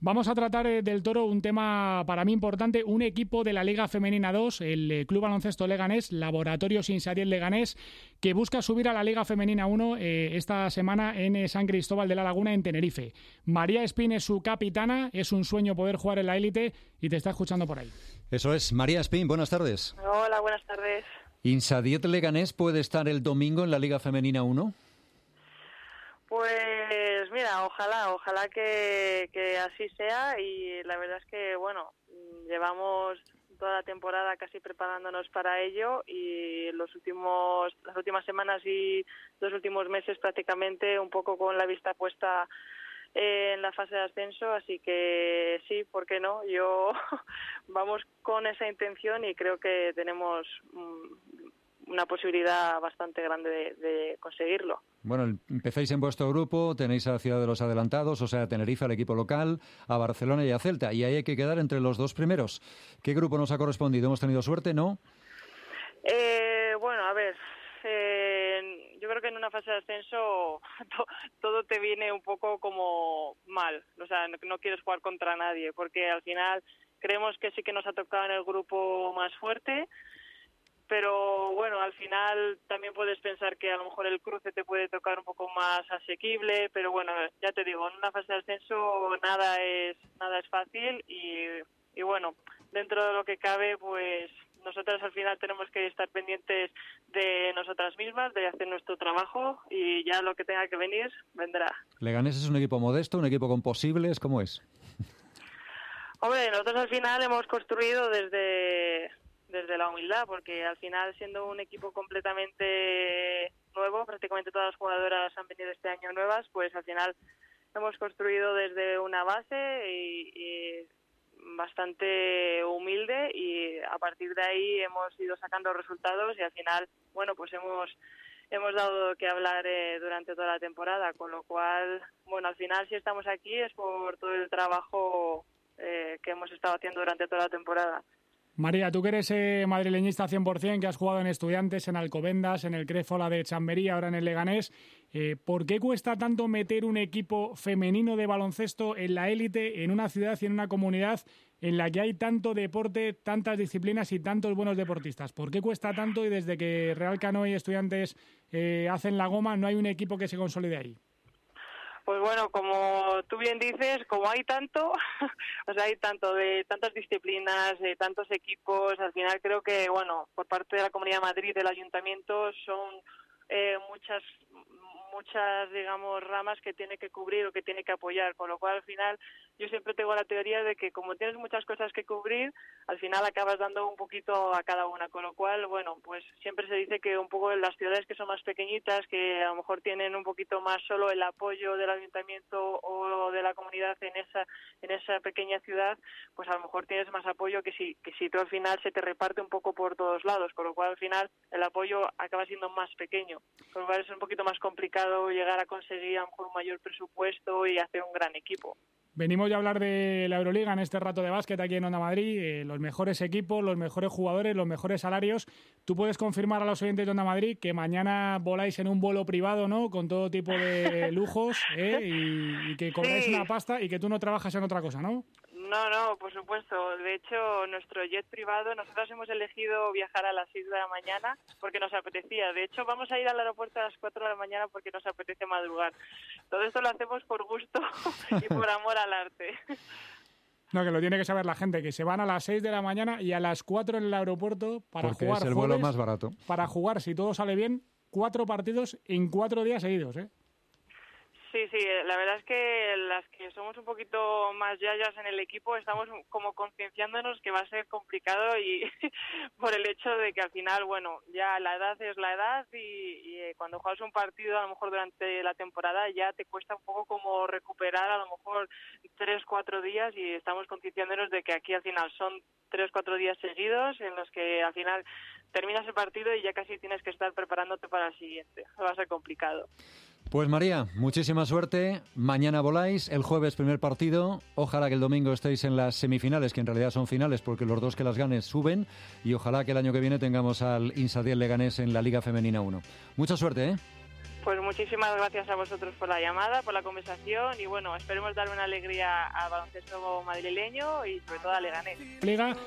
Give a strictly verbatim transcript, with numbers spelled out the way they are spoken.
Vamos a tratar eh, del Toro un tema para mí importante, un equipo de la Liga Femenina dos, el eh, Club Baloncesto Leganés, Laboratorios Insadiel Leganés, que busca subir a la Liga Femenina uno eh, esta semana en eh, San Cristóbal de la Laguna, en Tenerife. María Espín es su capitana, es un sueño poder jugar en la élite y te está escuchando por ahí. Eso es, María Espín, buenas tardes. Hola, buenas tardes. ¿Insadiel Leganés puede estar el domingo en la Liga Femenina uno? Pues mira, ojalá, ojalá que, que así sea, y la verdad es que, bueno, llevamos toda la temporada casi preparándonos para ello, y los últimos, las últimas semanas y los últimos meses prácticamente un poco con la vista puesta en la fase de ascenso, así que sí, ¿por qué no? Yo vamos con esa intención y creo que tenemos una posibilidad bastante grande de, de conseguirlo. Bueno, empecéis en vuestro grupo, tenéis a la Ciudad de los Adelantados, o sea, a Tenerife, al equipo local, a Barcelona y a Celta, y ahí hay que quedar entre los dos primeros. ¿Qué grupo nos ha correspondido? ¿Hemos tenido suerte, no? Eh, bueno, a ver, eh, yo creo que en una fase de ascenso to, todo te viene un poco como mal, o sea, no, no quieres jugar contra nadie, porque al final creemos que sí que nos ha tocado en el grupo más fuerte, pero bueno, al final también puedes pensar que a lo mejor el cruce te puede tocar un poco más asequible, pero bueno, ya te digo, en una fase de ascenso nada es nada es fácil y, y bueno, dentro de lo que cabe, pues nosotras al final tenemos que estar pendientes de nosotras mismas, de hacer nuestro trabajo, y ya lo que tenga que venir, vendrá. ¿Leganés es un equipo modesto, un equipo con posibles? ¿Cómo es? Hombre, nosotros al final hemos construido desde... desde la humildad, porque al final, siendo un equipo completamente nuevo, prácticamente todas las jugadoras han venido este año nuevas, pues al final hemos construido desde una base y, y bastante humilde, y a partir de ahí hemos ido sacando resultados y al final, bueno, pues hemos hemos dado que hablar eh, durante toda la temporada, con lo cual, bueno, al final si estamos aquí es por todo el trabajo eh, que hemos estado haciendo durante toda la temporada. María, tú que eres eh, madrileñista cien por ciento, que has jugado en Estudiantes, en Alcobendas, en el Créfola de Chamberí, ahora en el Leganés, eh, ¿por qué cuesta tanto meter un equipo femenino de baloncesto en la élite, en una ciudad y en una comunidad en la que hay tanto deporte, tantas disciplinas y tantos buenos deportistas? ¿Por qué cuesta tanto y desde que Real Canoe y Estudiantes eh, hacen la goma no hay un equipo que se consolide ahí? Pues bueno, como tú bien dices, como hay tanto, o sea, hay tanto de tantas disciplinas, de tantos equipos, al final creo que, bueno, por parte de la Comunidad de Madrid, del Ayuntamiento, son eh, muchas, muchas, digamos, ramas que tiene que cubrir o que tiene que apoyar, con lo cual al final yo siempre tengo la teoría de que como tienes muchas cosas que cubrir, al final acabas dando un poquito a cada una, con lo cual, bueno, pues siempre se dice que un poco en las ciudades que son más pequeñitas, que a lo mejor tienen un poquito más solo el apoyo del ayuntamiento o de la comunidad en esa en esa pequeña ciudad, pues a lo mejor tienes más apoyo que si que si tú al final se te reparte un poco por todos lados, con lo cual al final el apoyo acaba siendo más pequeño, con lo cual es un poquito más complicado llegar a conseguir a lo mejor un mayor presupuesto y hacer un gran equipo. Venimos ya a hablar de la Euroliga en este rato de básquet aquí en Onda Madrid, eh, los mejores equipos, los mejores jugadores, los mejores salarios. Tú puedes confirmar a los oyentes de Onda Madrid que mañana voláis en un vuelo privado, ¿no?, con todo tipo de lujos, ¿eh? y, y que cobráis sí. una pasta y que tú no trabajas en otra cosa, ¿no? No, no, por supuesto. De hecho, nuestro jet privado, nosotros hemos elegido viajar a las seis de la mañana porque nos apetecía. De hecho, vamos a ir al aeropuerto a las cuatro de la mañana porque nos apetece madrugar. Todo esto lo hacemos por gusto y por amor al arte. No, que lo tiene que saber la gente, que se van a las seis de la mañana y a las cuatro en el aeropuerto para porque jugar es el jueves, vuelo más barato. Para jugar, si todo sale bien, cuatro partidos en cuatro días seguidos, ¿eh? Sí, sí, la verdad es que las que somos un poquito más yayas en el equipo estamos como concienciándonos que va a ser complicado y por el hecho de que al final, bueno, ya la edad es la edad y, y cuando juegas un partido a lo mejor durante la temporada ya te cuesta un poco como recuperar a lo mejor tres, cuatro días y estamos concienciándonos de que aquí al final son tres, cuatro días seguidos en los que al final terminas el partido y ya casi tienes que estar preparándote para el siguiente. Va a ser complicado. Pues María, muchísima suerte. Mañana voláis, el jueves primer partido. Ojalá que el domingo estéis en las semifinales, que en realidad son finales porque los dos que las ganes suben. Y ojalá que el año que viene tengamos al Insadiel Leganés en la Liga Femenina uno. Mucha suerte, ¿eh? Pues muchísimas gracias a vosotros por la llamada, por la conversación y bueno, esperemos dar una alegría al baloncesto madrileño y sobre todo a Leganés. Liga